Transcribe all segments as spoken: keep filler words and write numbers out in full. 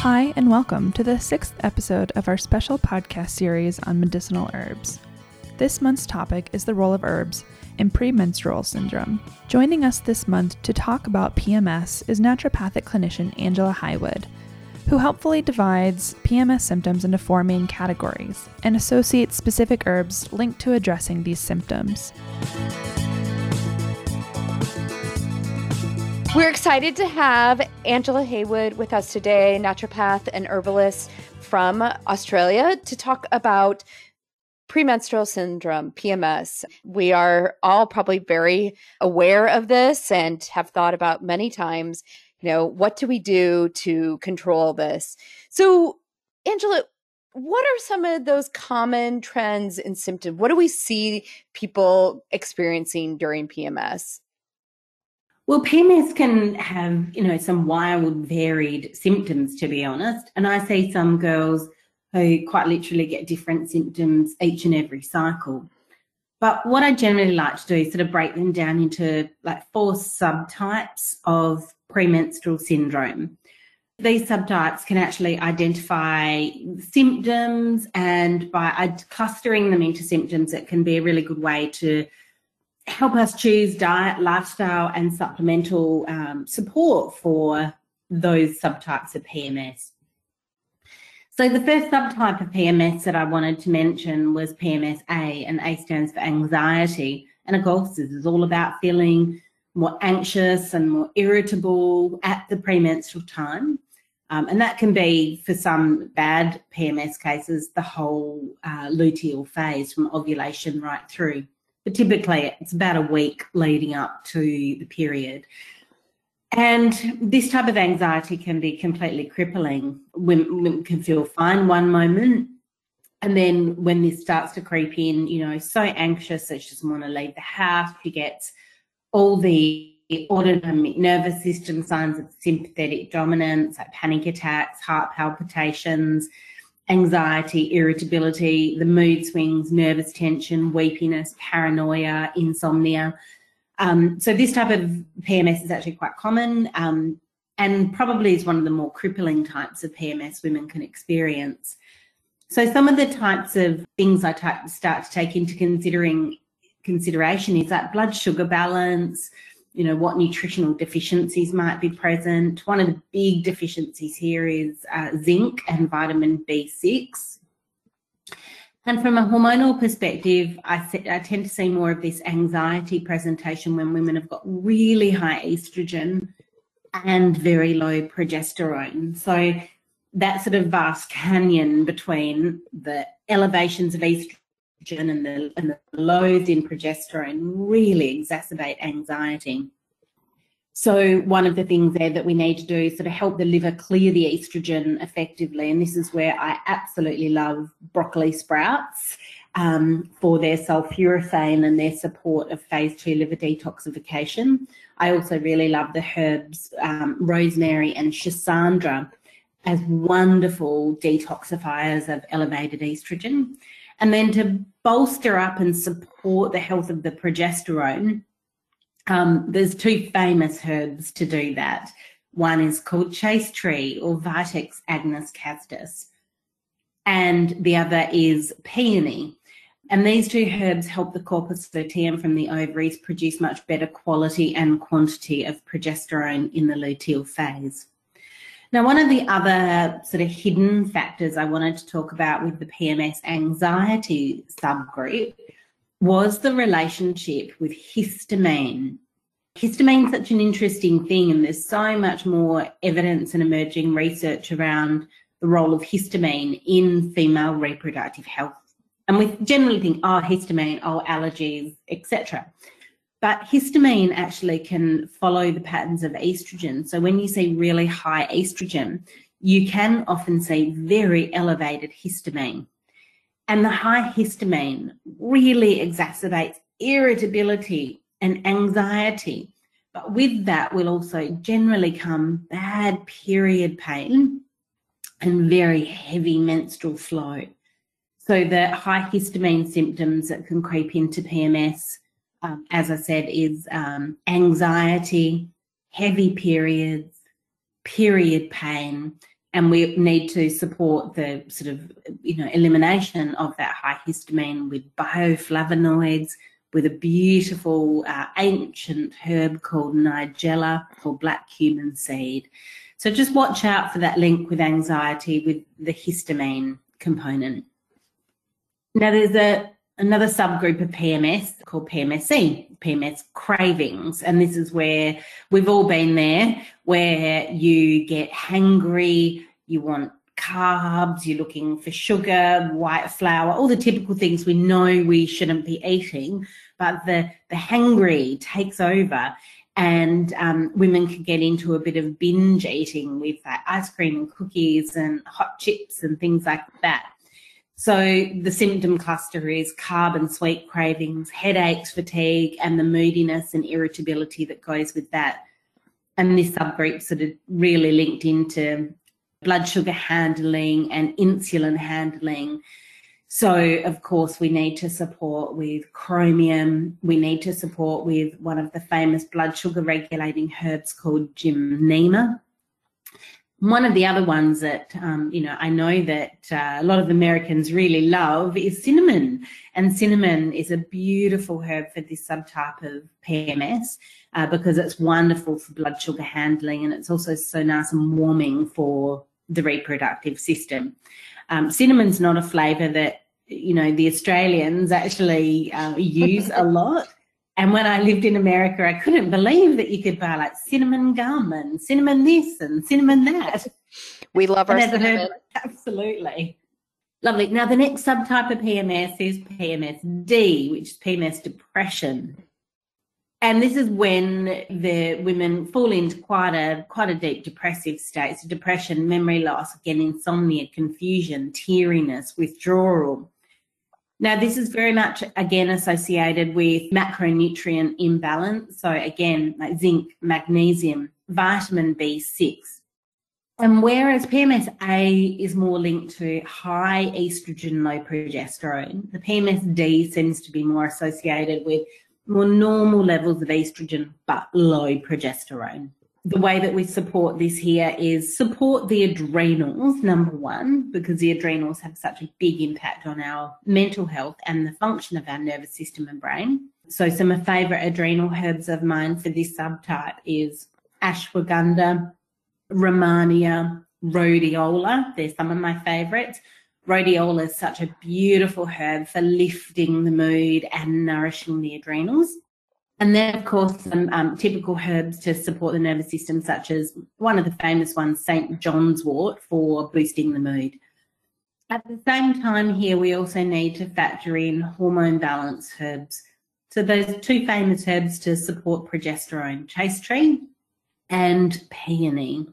Hi, and welcome to the sixth episode of our special podcast series on medicinal herbs. This month's topic is the role of herbs in premenstrual syndrome. Joining us this month to talk about P M S is naturopathic clinician Angela Highwood, who helpfully divides P M S symptoms into four main categories and associates specific herbs linked to addressing these symptoms. We're excited to have Angela Highwood with us today, naturopath and herbalist from Australia, to talk about premenstrual syndrome, P M S. We are all probably very aware of this and have thought about many times, you know, what do we do to control this? So, Angela, what are some of those common trends and symptoms? What do we see people experiencing during P M S? Well, P M S can have, you know, some wild, varied symptoms, to be honest. And I see some girls who quite literally get different symptoms each and every cycle. But what I generally like to do is sort of break them down into like four subtypes of premenstrual syndrome. These subtypes can actually identify symptoms, and by clustering them into symptoms, it can be a really good way to help us choose diet, lifestyle, and supplemental um, support for those subtypes of P M S. So the first subtype of P M S that I wanted to mention was P M S A, and A stands for anxiety. And of course, this is all about feeling more anxious and more irritable at the premenstrual time. Um, and that can be, for some bad P M S cases, the whole uh, luteal phase from ovulation right through. But typically it's about a week leading up to the period. And this type of anxiety can be completely crippling. Women, women can feel fine one moment, and then when this starts to creep in, you know, so anxious that she doesn't want to leave the house. She gets all the autonomic nervous system signs of sympathetic dominance, like panic attacks, heart palpitations, anxiety, irritability, the mood swings, nervous tension, weepiness, paranoia, insomnia. Um, so this type of P M S is actually quite common, um, and probably is one of the more crippling types of P M S women can experience. So some of the types of things I t- start to take into considering consideration is that blood sugar balance, you know, what nutritional deficiencies might be present. One of the big deficiencies here is uh, zinc and vitamin B six. And from a hormonal perspective, I, th- I tend to see more of this anxiety presentation when women have got really high estrogen and very low progesterone. So that sort of vast canyon between the elevations of estrogen and the, and the lows in progesterone really exacerbate anxiety. So one of the things there that we need to do is sort of help the liver clear the estrogen effectively, and this is where I absolutely love broccoli sprouts um, for their sulforaphane and their support of phase two liver detoxification. I also really love the herbs um, rosemary and schisandra as wonderful detoxifiers of elevated estrogen. And then to bolster up and support the health of the progesterone, um, there's two famous herbs to do that. One is called chaste tree or Vitex agnus castus, and the other is peony. And these two herbs help the corpus luteum from the ovaries produce much better quality and quantity of progesterone in the luteal phase. Now, one of the other sort of hidden factors I wanted to talk about with the P M S anxiety subgroup was the relationship with histamine. Histamine is such an interesting thing, and there's so much more evidence and emerging research around the role of histamine in female reproductive health. And we generally think, oh, histamine, oh, allergies, et cetera. But histamine actually can follow the patterns of estrogen. So when you see really high estrogen, you can often see very elevated histamine. And the high histamine really exacerbates irritability and anxiety. But with that will also generally come bad period pain and very heavy menstrual flow. So the high histamine symptoms that can creep into P M S, Um, as I said, is um, anxiety, heavy periods, period pain, And we need to support the sort of, you know, elimination of that high histamine with bioflavonoids, with a beautiful uh, ancient herb called Nigella or black cumin seed. So just watch out for that link with anxiety with the histamine component. Now there's a another subgroup of P M S called P M S E, P M S cravings. And this is where we've all been there, where you get hangry, you want carbs, you're looking for sugar, white flour, all the typical things we know we shouldn't be eating, but the, the hangry takes over. And um, women can get into a bit of binge eating with uh, ice cream and cookies and hot chips and things like that. So the symptom cluster is carb and sweet cravings, headaches, fatigue, and the moodiness and irritability that goes with that. And this subgroup sort of really linked into blood sugar handling and insulin handling. So, of course, we need to support with chromium. We need to support with one of the famous blood sugar regulating herbs called gymnema. One of the other ones that, um, you know, I know that uh, a lot of Americans really love is cinnamon. And cinnamon is a beautiful herb for this subtype of P M S uh, because it's wonderful for blood sugar handling, and it's also so nice and warming for the reproductive system. Um, cinnamon's not a flavour that, you know, the Australians actually uh, use a lot. And when I lived in America, I couldn't believe that you could buy like cinnamon gum and cinnamon this and cinnamon that. We love our And cinnamon. heard, absolutely. Lovely. Now, the next subtype of P M S is P M S D, which is P M S depression. And this is when the women fall into quite a quite a deep depressive state. So depression, memory loss, again, insomnia, confusion, teariness, withdrawal. Now, this is very much, again, associated with macronutrient imbalance. So, again, like zinc, magnesium, vitamin B six. And whereas P M S A is more linked to high estrogen, low progesterone, the P M S D seems to be more associated with more normal levels of estrogen but low progesterone. The way that we support this here is support the adrenals, number one, because the adrenals have such a big impact on our mental health and the function of our nervous system and brain. So some of favourite adrenal herbs of mine for this subtype is ashwagandha, rhamania, rhodiola. They're some of my favourites. Rhodiola is such a beautiful herb for lifting the mood and nourishing the adrenals. And then, of course, some um, typical herbs to support the nervous system, such as one of the famous ones, Saint John's wort, for boosting the mood. At the same time here, we also need to factor in hormone balance herbs. So those two famous herbs to support progesterone, chaste tree and peony.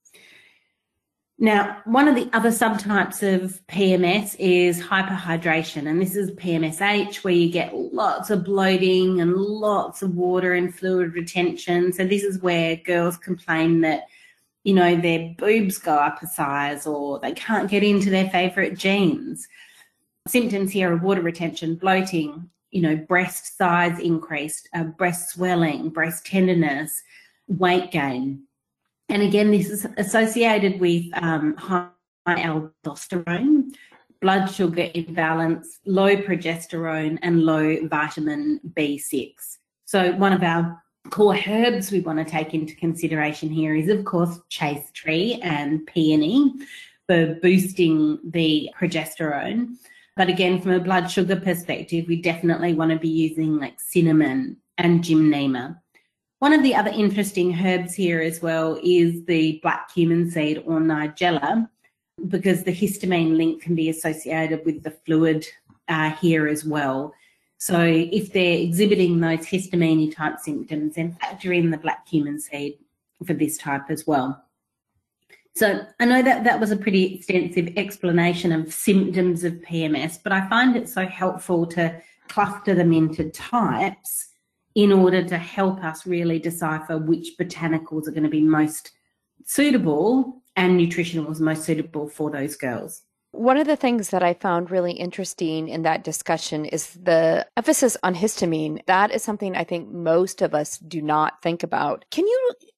Now, one of the other subtypes of P M S is hyperhydration, and this is P M S H, where you get lots of bloating and lots of water and fluid retention. So this is where girls complain that, you know, their boobs go up a size or they can't get into their favourite jeans. Symptoms here are water retention, bloating, you know, breast size increased, uh, breast swelling, breast tenderness, weight gain. And again, this is associated with um, high aldosterone, blood sugar imbalance, low progesterone, and low vitamin B six. So one of our core herbs we want to take into consideration here is, of course, chaste tree and peony for boosting the progesterone. But again, from a blood sugar perspective, we definitely want to be using like cinnamon and gymnema. One of the other interesting herbs here as well is the black cumin seed or nigella, because the histamine link can be associated with the fluid uh, here as well. So if they're exhibiting those histamine type symptoms, then factor in the black cumin seed for this type as well. So I know that that was a pretty extensive explanation of symptoms of P M S, but I find it so helpful to cluster them into types in order to help us really decipher which botanicals are going to be most suitable and nutritionals most suitable for those girls. One of the things that I found really interesting in that discussion is the emphasis on histamine. That is something I think most of us do not think about. Can you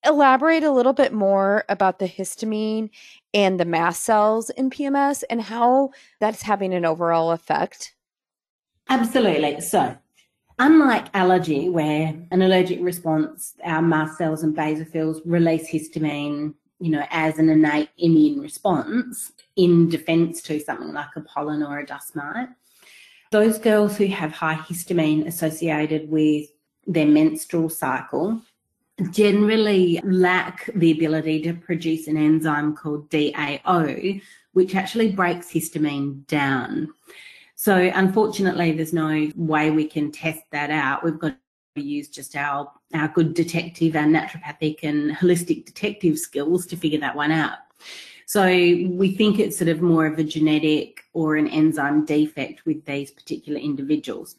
elaborate a little bit more about the histamine and the mast cells in P M S and how that's having an overall effect? Absolutely. So, unlike allergy, where an allergic response, our mast cells and basophils release histamine, you know, as an innate immune response in defense to something like a pollen or a dust mite. Those girls who have high histamine associated with their menstrual cycle generally lack the ability to produce an enzyme called D A O, which actually breaks histamine down. So unfortunately, there's no way we can test that out. We've got to use just our, our good detective, our naturopathic and holistic detective skills to figure that one out. So we think it's sort of more of a genetic or an enzyme defect with these particular individuals.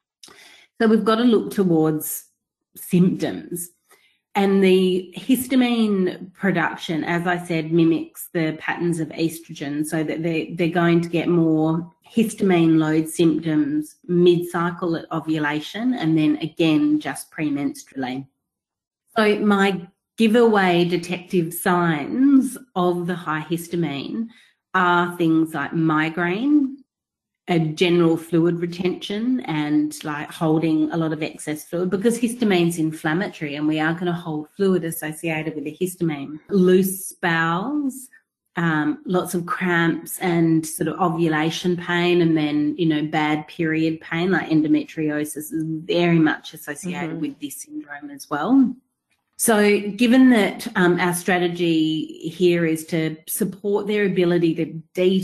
So we've got to look towards symptoms. And the histamine production, as I said, mimics the patterns of estrogen, so that they, they're going to get more histamine load symptoms mid-cycle at ovulation and then again just premenstrually. So my giveaway detective signs of the high histamine are things like migraine, a general fluid retention and like holding a lot of excess fluid, because histamine's inflammatory and we are going to hold fluid associated with the histamine. Loose bowels, um, lots of cramps and sort of ovulation pain, and then, you know, bad period pain like endometriosis is very much associated mm-hmm. with this syndrome as well. So given that um, our strategy here is to support their ability to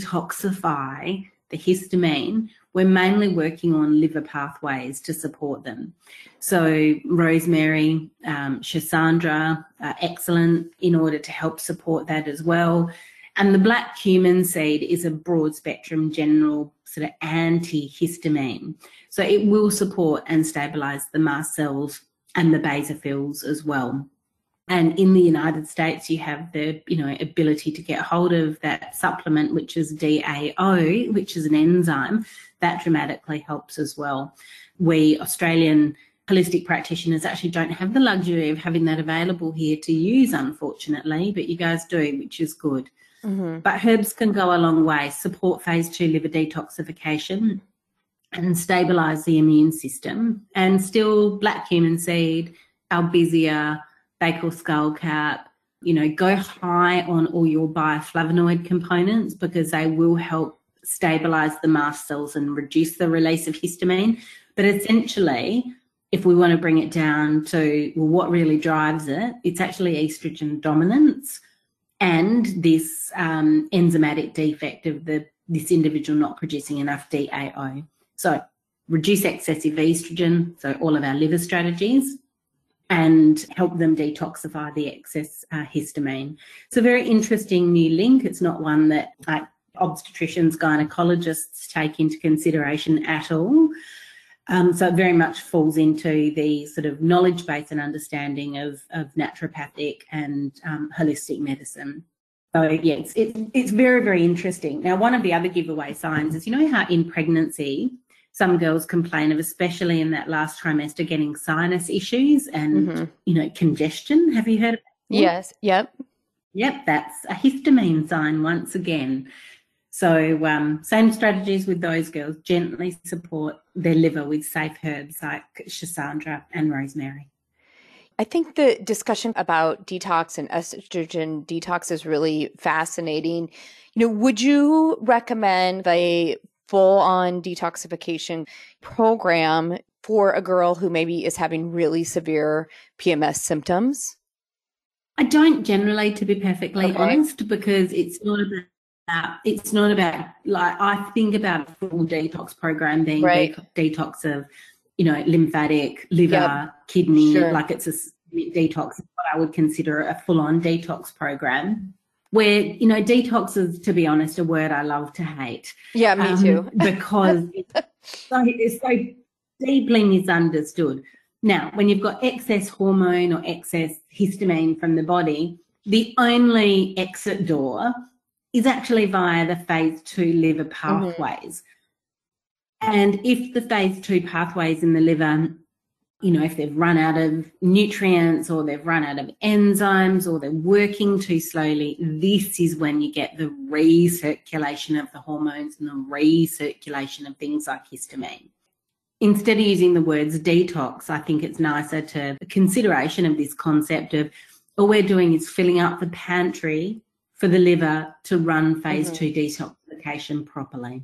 detoxify the histamine, we're mainly working on liver pathways to support them. So rosemary, um, schisandra are excellent in order to help support that as well. And the black cumin seed is a broad spectrum general sort of anti-histamine. So it will support and stabilise the mast cells and the basophils as well. And in the United States, you have the, you know, ability to get hold of that supplement, which is D A O, which is an enzyme that dramatically helps as well. We Australian holistic practitioners actually don't have the luxury of having that available here to use, unfortunately, but you guys do, which is good. Mm-hmm. But herbs can go a long way, support phase two liver detoxification and stabilise the immune system. And still black cumin seed, albizia, Bakel skullcap, you know, go high on all your bioflavonoid components because they will help stabilise the mast cells and reduce the release of histamine. But essentially, if we want to bring it down to, well, what really drives it, it's actually estrogen dominance and this um, enzymatic defect of the this individual not producing enough D A O. So reduce excessive estrogen, so all of our liver strategies, and help them detoxify the excess uh, histamine. It's a very interesting new link. It's not one that uh, obstetricians, gynecologists take into consideration at all. Um, so it very much falls into the sort of knowledge base and understanding of, of naturopathic and um, holistic medicine. So, yeah, it's, it's, it's very, very interesting. Now, one of the other giveaway signs is, you know how in pregnancy some girls complain of, especially in that last trimester, getting sinus issues and, mm-hmm. you know, congestion. Have you heard of that? Yes, yep. Yep, that's a histamine sign once again. So um, same strategies with those girls, gently support their liver with safe herbs like schisandra and rosemary. I think the discussion about detox and estrogen detox is really fascinating. You know, would you recommend a full-on detoxification program for a girl who maybe is having really severe P M S symptoms? I don't generally, to be perfectly okay. honest, because it's not about Uh, it's not about, like, I think about a full detox program being right. de- detox of, you know, lymphatic, liver, yep. kidney, sure. like it's a detox, what I would consider a full-on detox program, where, you know, detox is, to be honest, a word I love to hate. Yeah, me um, too. because it's, so, it's so deeply misunderstood. Now, when you've got excess hormone or excess histamine from the body, the only exit door is actually via the phase two liver pathways. Mm-hmm. And if the phase two pathways in the liver you know, if they've run out of nutrients or they've run out of enzymes or they're working too slowly, this is when you get the recirculation of the hormones and the recirculation of things like histamine. Instead of using the words detox, I think it's nicer to a consideration of this concept of all we're doing is filling up the pantry for the liver to run phase mm-hmm. two detoxification properly.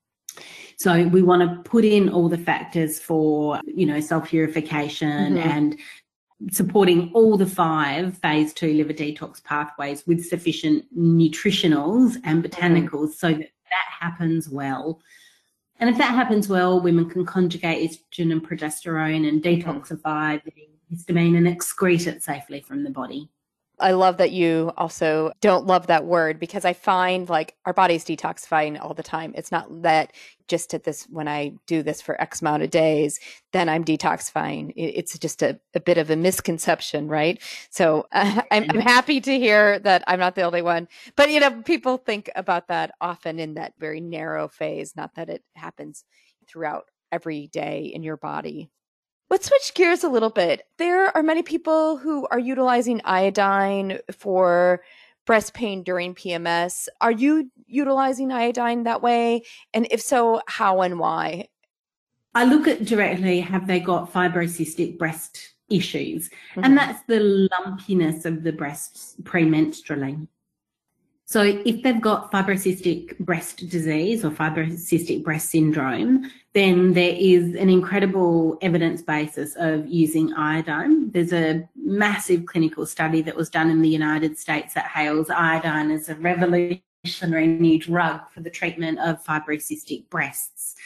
So we want to put in all the factors for, you know, self-purification mm-hmm. and supporting all the five phase two liver detox pathways with sufficient nutritionals and botanicals mm-hmm. so that that happens well. And if that happens well, women can conjugate estrogen and progesterone and detoxify the histamine and excrete it safely from the body. I love that you also don't love that word, because I find like our body's detoxifying all the time. It's not that just at this, when I do this for X amount of days, then I'm detoxifying. It's just a, a bit of a misconception, right? So uh, I'm, I'm happy to hear that I'm not the only one. But, you know, people think about that often in that very narrow phase, not that it happens throughout every day in your body. Let's switch gears a little bit. There are many people who are utilizing iodine for breast pain during P M S. Are you utilizing iodine that way? And if so, how and why? I look at directly, have they got fibrocystic breast issues? Mm-hmm. And that's the lumpiness of the breasts premenstrually. So if they've got fibrocystic breast disease or fibrocystic breast syndrome, then there is an incredible evidence basis of using iodine. There's a massive clinical study that was done in the United States that hails iodine as a revolutionary new drug for the treatment of fibrocystic breasts.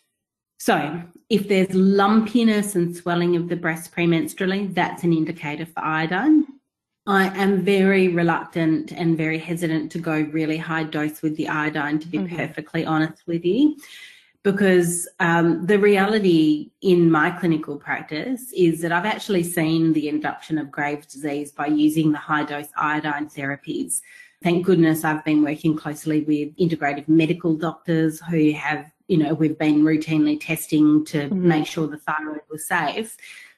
So if there's lumpiness and swelling of the breast premenstrually, that's an indicator for iodine. I am very reluctant and very hesitant to go really high dose with the iodine, to be mm-hmm. perfectly honest with you, because um, the reality in my clinical practice is that I've actually seen the induction of Graves' disease by using the high dose iodine therapies. Thank goodness I've been working closely with integrative medical doctors who have, you know, we've been routinely testing to mm-hmm. make sure the thyroid was safe.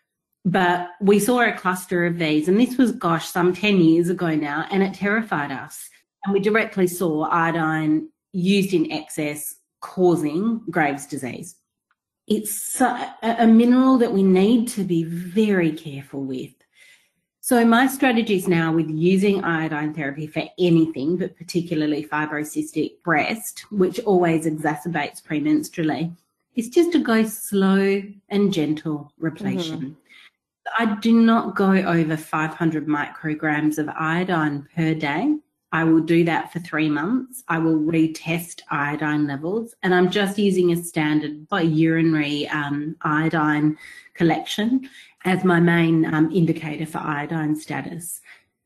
But we saw a cluster of these, and this was, gosh, some ten years ago now, and it terrified us. And we directly saw iodine used in excess causing Graves' disease. It's a, a mineral that we need to be very careful with. So my strategies now with using iodine therapy for anything, but particularly fibrocystic breast, which always exacerbates premenstrually, is just to go slow and gentle repletion. Mm-hmm. I do not go over five hundred micrograms of iodine per day. I will do that for three months. I will retest iodine levels, and I'm just using a standard urinary um, iodine collection as my main um, indicator for iodine status.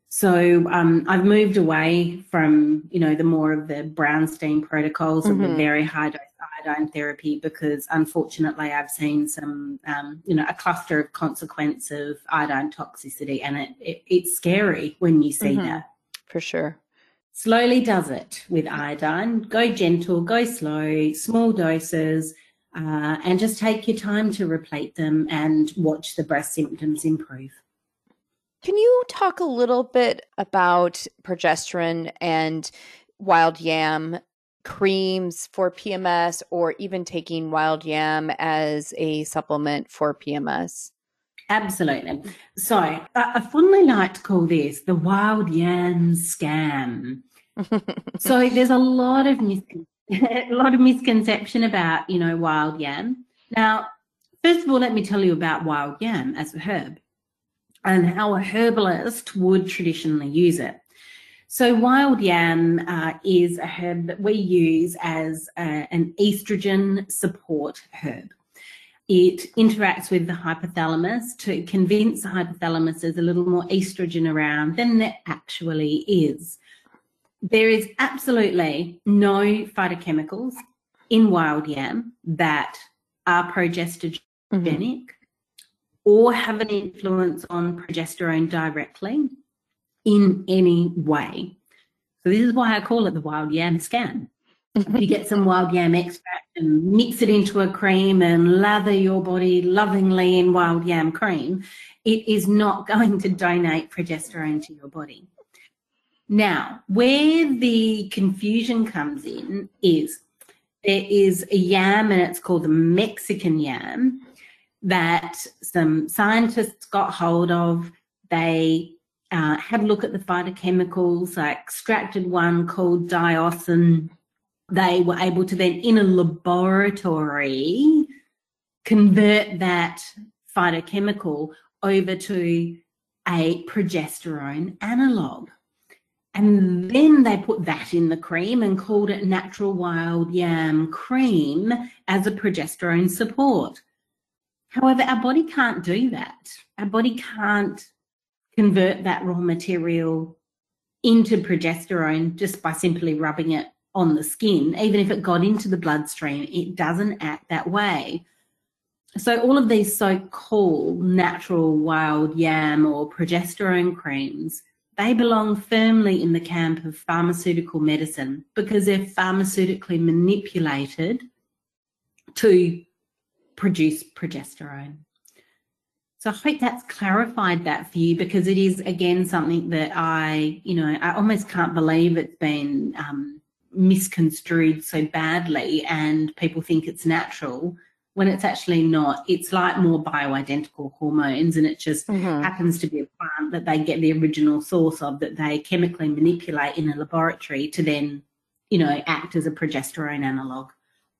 So um, I've moved away from, you know, the more of the Brownstein protocols mm-hmm. of the very high dose iodine therapy, because unfortunately I've seen some, um, you know, a cluster of consequence of iodine toxicity, and it, it it's scary when you see mm-hmm. that. For sure. Slowly does it with iodine. Go gentle, go slow, small doses, uh, and just take your time to replete them and watch the breast symptoms improve. Can you talk a little bit about progesterone and wild yam creams for P M S, or even taking wild yam as a supplement for P M S? Absolutely. So I, I fondly like to call this the wild yam scam. So there's a lot of mis- a lot of misconception about, you know, wild yam. Now, first of all, let me tell you about wild yam as a herb and how a herbalist would traditionally use it. So wild yam uh, is a herb that we use as a, an estrogen support herb. It interacts with the hypothalamus to convince the hypothalamus there's a little more estrogen around than there actually is. There is absolutely no phytochemicals in wild yam that are progesterogenic mm-hmm. or have an influence on progesterone directly in any way. So this is why I call it the wild yam scam. If you get some wild yam extract and mix it into a cream and lather your body lovingly in wild yam cream, it is not going to donate progesterone to your body. Now, where the confusion comes in is there is a yam, and it's called the Mexican yam, that some scientists got hold of. They uh, had a look at the phytochemicals. They extracted one called dioscin. They were able to then, in a laboratory, convert that phytochemical over to a progesterone analogue. And then they put that in the cream and called it natural wild yam cream as a progesterone support. However, our body can't do that. Our body can't convert that raw material into progesterone just by simply rubbing it on the skin. Even if it got into the bloodstream, it doesn't act that way. So all of these so-called natural wild yam or progesterone creams, they belong firmly in the camp of pharmaceutical medicine because they're pharmaceutically manipulated to produce progesterone. So I hope that's clarified that for you, because it is, again, something that I, you know, I almost can't believe it's been um, misconstrued so badly and people think it's natural when it's actually not. It's like more bioidentical hormones, and it just mm-hmm. happens to be a plant that they get the original source of, that they chemically manipulate in a laboratory to then, you know, act as a progesterone analog.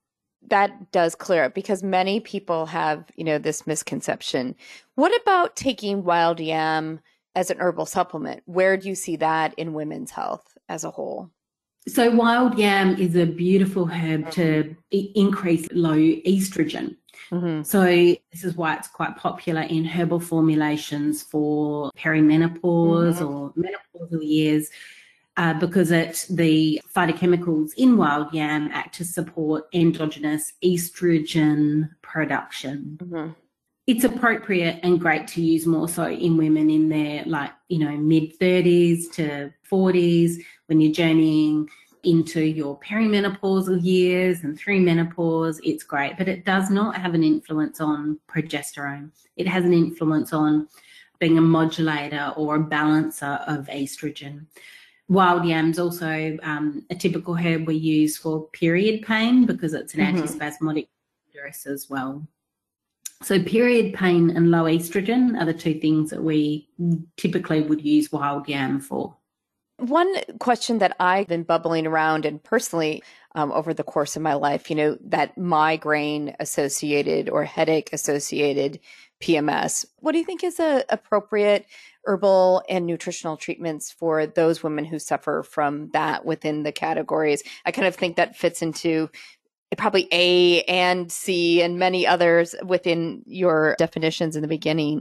That does clear up, because many people have, you know, this misconception. What about taking wild yam as an herbal supplement? Where do you see that in women's health as a whole? So wild yam is a beautiful herb to increase low estrogen. Mm-hmm. So this is why it's quite popular in herbal formulations for perimenopause mm-hmm. or menopausal years, uh, because it, the phytochemicals in wild yam act to support endogenous estrogen production. Mm-hmm. It's appropriate and great to use more so in women in their, like, you know, mid thirties to forties, when you're journeying into your perimenopausal years and through menopause. It's great, but it does not have an influence on progesterone. It has an influence on being a modulator or a balancer of estrogen. Wild yam's also um, a typical herb we use for period pain because it's an mm-hmm. antispasmodic as well. So period pain and low estrogen are the two things that we typically would use wild yam for. One question that I've been bubbling around, and personally um, over the course of my life, you know, that migraine associated or headache associated P M S, what do you think is a appropriate herbal and nutritional treatments for those women who suffer from that within the categories? I kind of think that fits into probably A and C and many others within your definitions in the beginning.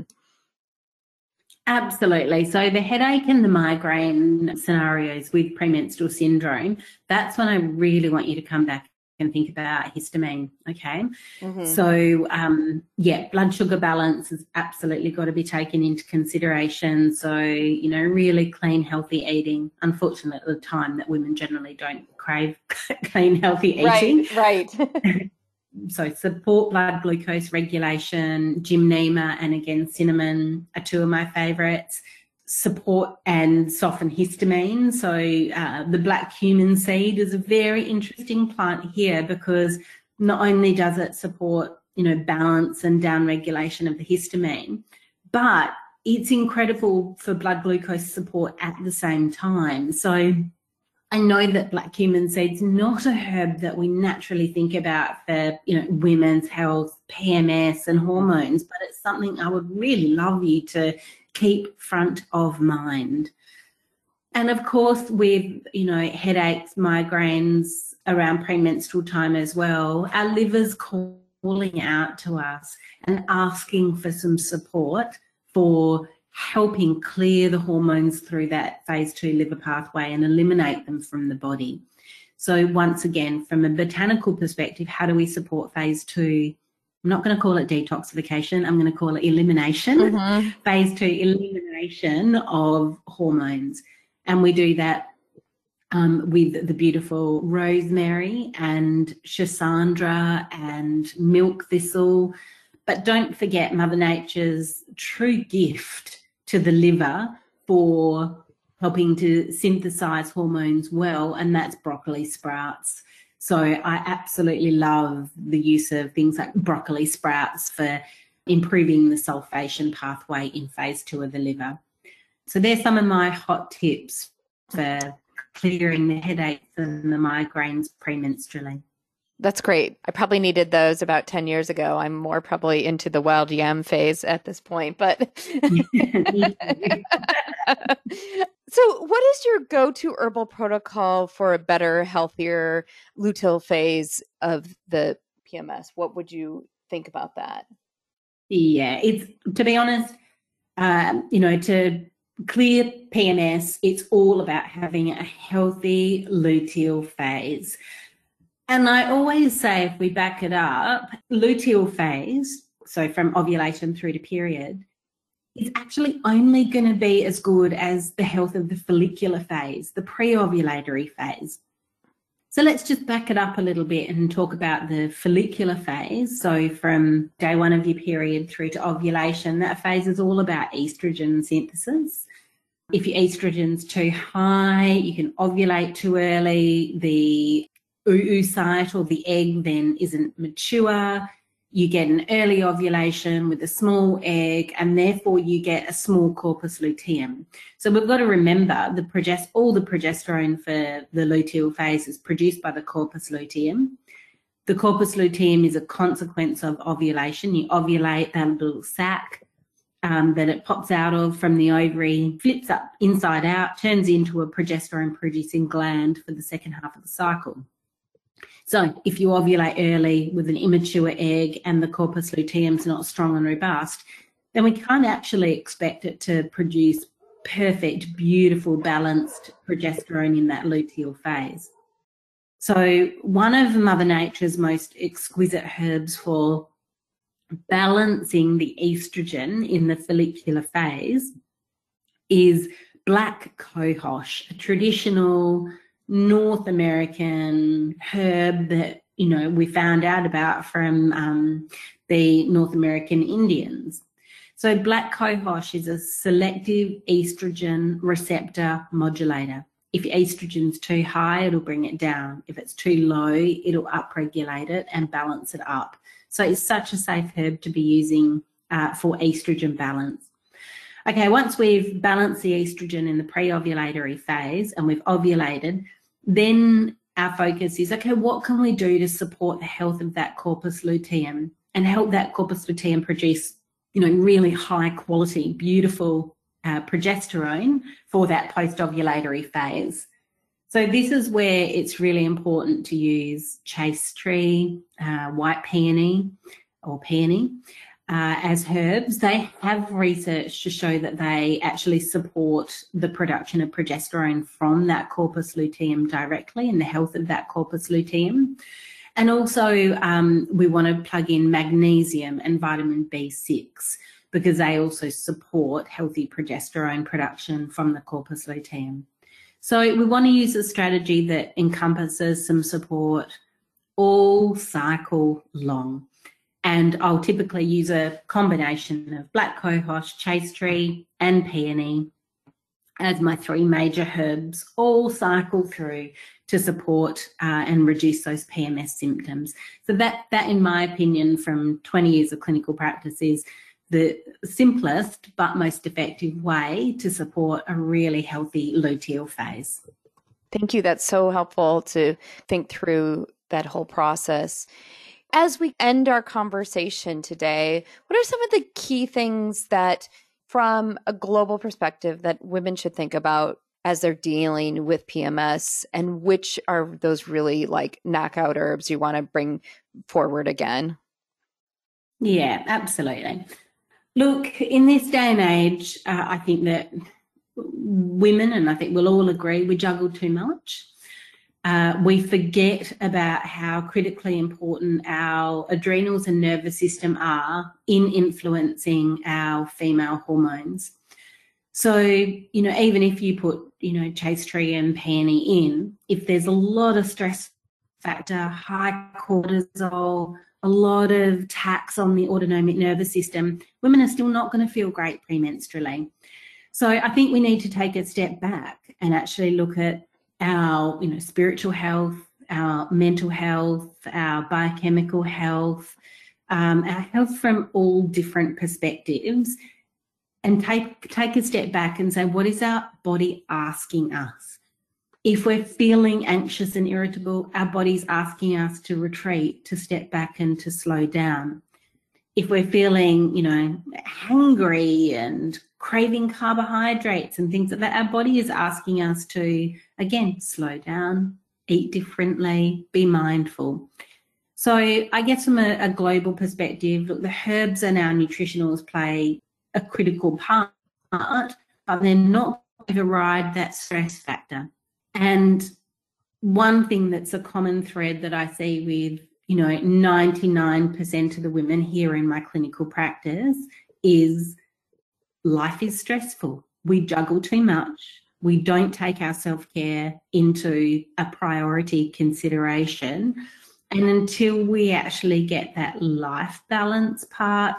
Absolutely. So the headache and the migraine scenarios with premenstrual syndrome, that's when I really want you to come back and think about histamine, okay? Mm-hmm. So, um, yeah, blood sugar balance has absolutely got to be taken into consideration. So, you know, really clean, healthy eating. Unfortunately, at the time that women generally don't crave clean, healthy eating. Right, right. So support blood glucose regulation, gymnema, and again, cinnamon are two of my favourites. Support and soften histamine. So uh, the black cumin seed is a very interesting plant here because not only does it support, you know, balance and down regulation of the histamine, but it's incredible for blood glucose support at the same time. So I know that black cumin seed's not a herb that we naturally think about for, you know, women's health, P M S and hormones, but it's something I would really love you to keep front of mind. And of course, with, you know, headaches, migraines around premenstrual time as well, our liver's calling out to us and asking for some support for helping clear the hormones through that phase two liver pathway and eliminate them from the body. So once again, from a botanical perspective, how do we support phase two? I'm not going to call it detoxification. I'm going to call it elimination. Mm-hmm. Phase two elimination of hormones. And we do that um, with the beautiful rosemary and schisandra and milk thistle. But don't forget Mother Nature's true gift to the liver for helping to synthesize hormones well, and that's broccoli sprouts. So I absolutely love the use of things like broccoli sprouts for improving the sulfation pathway in phase two of the liver. So there's some of my hot tips for clearing the headaches and the migraines premenstrually. That's great. I probably needed those about ten years ago. I'm more probably into the wild yam phase at this point, but so what is your go-to herbal protocol for a better, healthier luteal phase of the P M S? What would you think about that? Yeah, it's, to be honest, um, you know, to clear P M S, it's all about having a healthy luteal phase. And I always say, if we back it up, luteal phase, so from ovulation through to period, is actually only going to be as good as the health of the follicular phase, the pre-ovulatory phase. So let's just back it up a little bit and talk about the follicular phase. So from day one of your period through to ovulation, that phase is all about estrogen synthesis. If your estrogen's too high, you can ovulate too early, the oocyte or the egg then isn't mature, you get an early ovulation with a small egg, and therefore you get a small corpus luteum. So we've got to remember the progest- all the progesterone for the luteal phase is produced by the corpus luteum. The corpus luteum is a consequence of ovulation. You ovulate, that little sac um, that it pops out of from the ovary, flips up inside out, turns into a progesterone-producing gland for the second half of the cycle. So if you ovulate early with an immature egg and the corpus luteum is not strong and robust, then we can't actually expect it to produce perfect, beautiful, balanced progesterone in that luteal phase. So one of Mother Nature's most exquisite herbs for balancing the estrogen in the follicular phase is black cohosh, a traditional North American herb that, you know, we found out about from um, the North American Indians. So black cohosh is a selective estrogen receptor modulator. If your estrogen's too high, it'll bring it down. If it's too low, it'll upregulate it and balance it up. So it's such a safe herb to be using uh, for estrogen balance. Okay, once we've balanced the estrogen in the pre-ovulatory phase and we've ovulated, then our focus is, okay, what can we do to support the health of that corpus luteum and help that corpus luteum produce, you know, really high quality, beautiful uh, progesterone for that post-ovulatory phase. So this is where it's really important to use chaste tree, uh, white peony or peony, Uh, as herbs. They have research to show that they actually support the production of progesterone from that corpus luteum directly and the health of that corpus luteum. And also um, we want to plug in magnesium and vitamin B six because they also support healthy progesterone production from the corpus luteum. So we want to use a strategy that encompasses some support all cycle long. And I'll typically use a combination of black cohosh, chaste tree and peony as my three major herbs, all cycle through to support uh, and reduce those P M S symptoms. So that, that, in my opinion, from twenty years of clinical practice is the simplest but most effective way to support a really healthy luteal phase. Thank you. That's so helpful to think through that whole process. As we end our conversation today, what are some of the key things that, from a global perspective, that women should think about as they're dealing with P M S, and which are those really like knockout herbs you want to bring forward again? Yeah, absolutely. Look, in this day and age, uh, I think that women, and I think we'll all agree, we juggle too much. Uh, we forget about how critically important our adrenals and nervous system are in influencing our female hormones. So, you know, even if you put you know, chaste tree and peony in, if there's a lot of stress factor, high cortisol, a lot of tax on the autonomic nervous system, women are still not going to feel great premenstrually. So I think we need to take a step back and actually look at our, you know, spiritual health, our mental health, our biochemical health, um, our health from all different perspectives, and take take a step back and say, what is our body asking us? If we're feeling anxious and irritable, our body's asking us to retreat, to step back and to slow down. If we're feeling, you know, hungry and craving carbohydrates and things like that, our body is asking us to, again, slow down, eat differently, be mindful. So I guess from a, a global perspective, look, the herbs and our nutritionals play a critical part, but they're not going to override that stress factor. And one thing that's a common thread that I see with, you know, ninety-nine percent of the women here in my clinical practice is life is stressful. We juggle too much. We don't take our self-care into a priority consideration. And until we actually get that life balance part,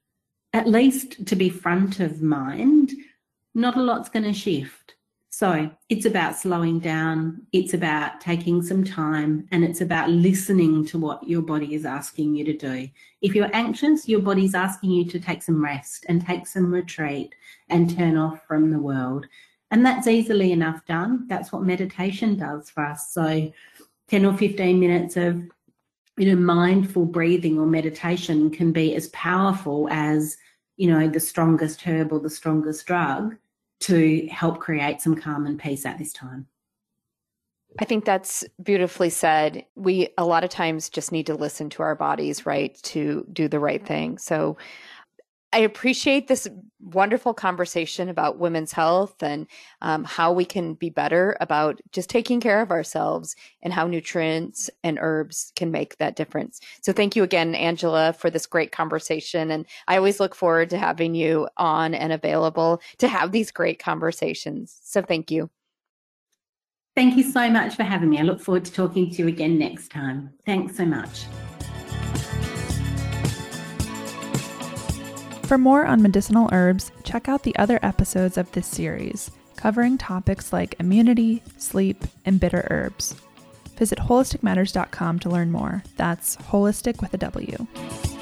at least to be front of mind, not a lot's going to shift. So it's about slowing down, it's about taking some time, and it's about listening to what your body is asking you to do. If you're anxious, your body's asking you to take some rest and take some retreat and turn off from the world. And that's easily enough done. That's what meditation does for us. So ten or fifteen minutes of, you know, mindful breathing or meditation can be as powerful as, you know, the strongest herb or the strongest drug to help create some calm and peace at this time. I think that's beautifully said. We a lot of times just need to listen to our bodies, right, to do the right thing. So I appreciate this wonderful conversation about women's health and um, how we can be better about just taking care of ourselves and how nutrients and herbs can make that difference. So thank you again, Angela, for this great conversation. And I always look forward to having you on and available to have these great conversations. So thank you. Thank you so much for having me. I look forward to talking to you again next time. Thanks so much. For more on medicinal herbs, check out the other episodes of this series, covering topics like immunity, sleep, and bitter herbs. Visit holistic matters dot com to learn more. That's holistic with a W.